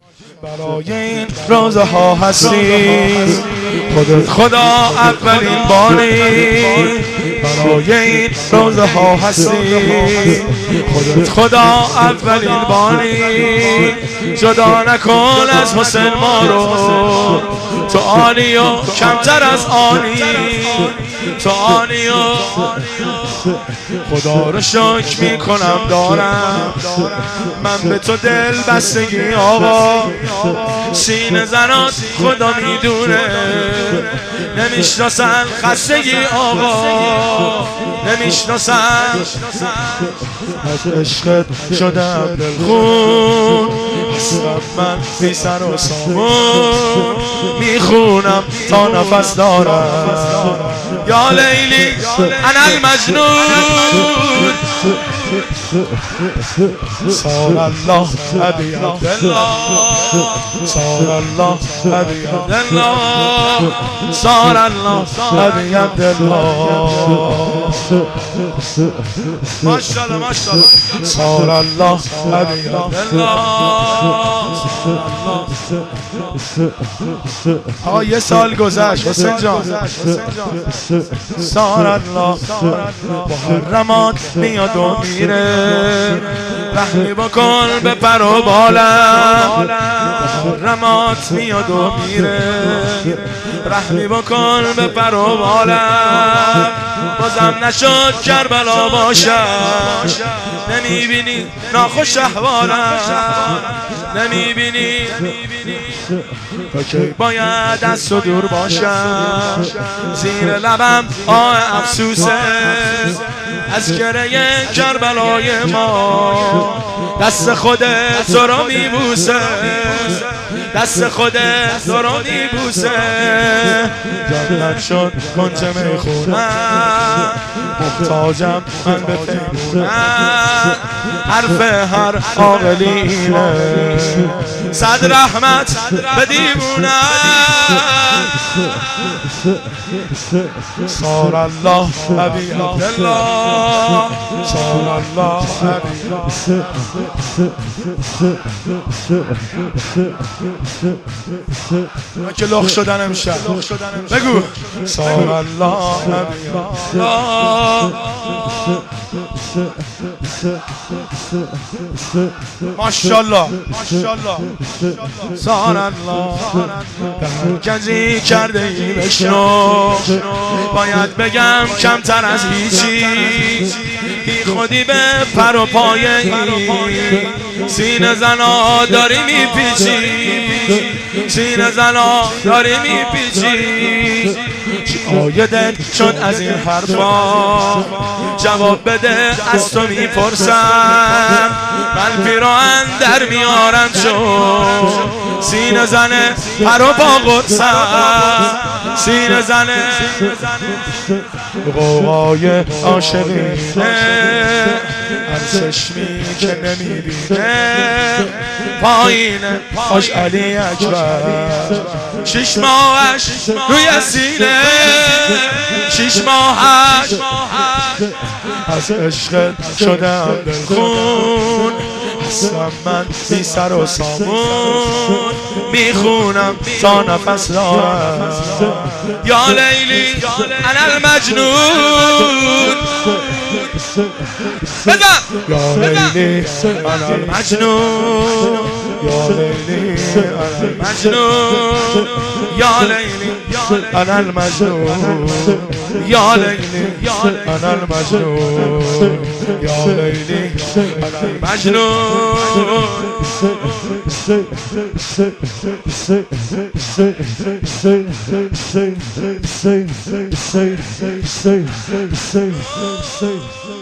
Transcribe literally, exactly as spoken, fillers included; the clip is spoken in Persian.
برای این روزه ها هستی خودت خدا اولین باری. برای این روزه ها هستی خودت خدا اولین باری. جدا نکن از حسین ما رو، تو عالی و کمتر از عالی، تو عالی و خدا رو شکر میکنم دارم من به تو دل بستگی. آقا سینه زنات خدا میدونه نمیشناسن خستگی. آقا نمیشناسن از عشقت شدم دلخون، هستم من بی سر و سامون، میخونم تا نفس دارم. یا لیلی انا المجنون صار الله ابي عبد الله، صار الله ابي عبد الله، صار الله ابي عبد الله. ماشاءالله ماشاءالله صار الله ابي عبد الله. آقا یه سال گذشت حسین جان. صار الله محرمات میاد و میره، رحمی بکن به پر و بالم. محرمات میاد و میره، رحمی بکن به پر و بالم. بازم نشد کربلا باشم، نمیبینی ناخوش احوالم، نمیبینی تا که باید از تو دور باشم. زیر لبم آه افسوسه از گره کربلای ما، دست خودت تو رو میبوسه، دست خودت تو رو میبوسه. جنت شد کنج میخونم، محتاجم من به پیمونم. حرف هر عاقلی اینه صد رحمت به دیوونم. صار الله ابي عبد الله، صار الله ابي. من که لخ شدن امشب بگو صار الله ابي الله. ماشاءالله ماشاءالله صار الله. کسی کرده ای بشنو، باید بگم کمتر از هیچی. بی خودی به پر و پای این سینه زنا داری میپیچی، سینه زنا داری میپیچی. آیدت شد از این حرفا، جواب بده از تو میپرسم. من پیراهن در میارم شد، سینه زنه پر و پا قرصم، سینه زنه قوقای عاشقینه. از چشمی که نمیبینه پایینه آش علی اکبر. شش ماهش روی سینه، شش ماهش از عشق شدم دلخون. هستم من بی سر و سامون، میخونم تا نفس دارم. یا لیلی انا المجنون بزن. یا لیلی انا المجنون، یا لیلی انا المجنون، یا لیلی انا المجنون، یا لیلی انا المجنون، یا لیلی انا المجنون. Say